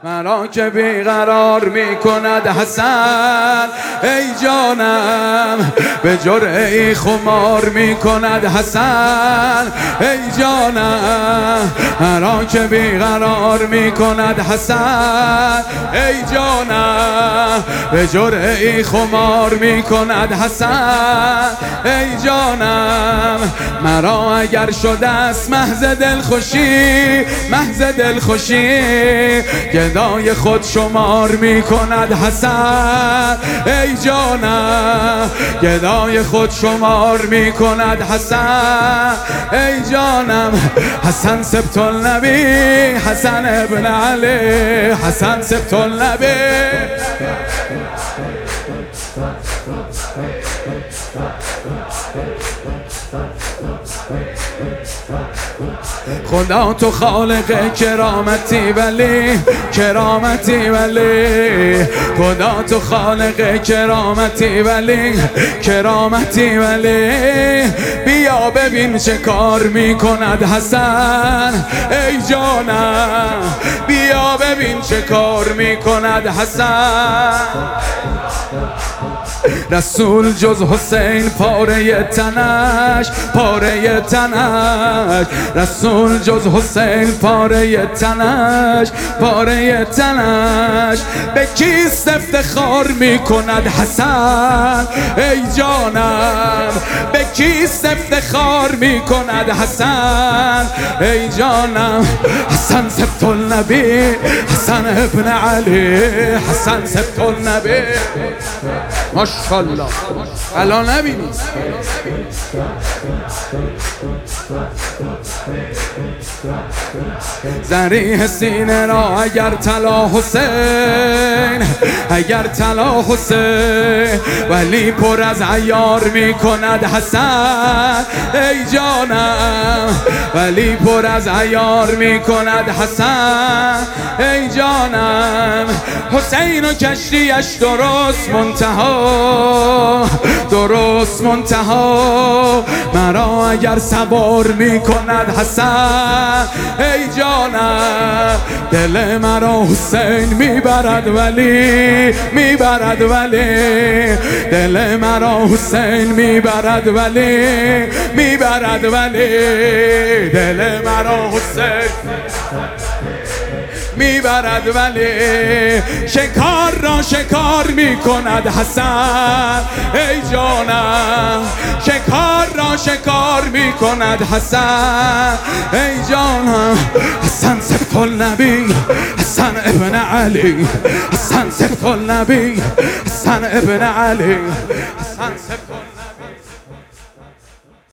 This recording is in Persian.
مرا که بیقرار می کند حسن ای جانم، به جرعه خمار می کند حسن ای جانم. مرا که بیقرار می کند حسن ای جانم، به جرعه خمار می کند حسن ای جانم. مرا اگر شده است محض دلخوشی گدای خود شمار می کند حسن ای جانم، گدای خود شمار می کند حسن ای جانم. حسن سبط النبی، حسن ابن علی، حسن سبط النبی. خدا تو خالق کرامتی ولی، کرامتی ولی، خدا تو خالق کرامتی ولی، کرامتی ولی. بیا ببین چه کار می کند حسن ای جانم، بیا ببین چه کار می کند حسن. رسول جز حسین پاره تنش، پاره تنش. رسول جز حسین پاره تنش، پاره تنش. به کیست افتخار می کند حسن ای جانم، به کیست افتخار می کند حسن ای جانم. حسن سبط النبی، حسن ابن علی، حسن سبط النبی. ماشاءالله. الان نبینی زریح سینه را اگر طلا حسین، اگر طلا حسین، ولی پر از عیار می کند حسن ای جانم، ولی پر از عیار می کند حسن ای جانم. حسین و کشتیش درست منتها، درست منتها. مرا اگر سوار می کند حسن ای جانم، دل مرا حسین میبرد ولی، میبرد ولی. دل مرا حسین میبرد ولی، میبرد ولی. دل مرا حسین میبرد ولی. شکار را شکار می کند حسن ای جانم، شکار را شکار می کند حسن ای جانم. حسن سبط النبی، حسن ابن علی، حسن سبط النبی، حسن ابن علی، حسن سبط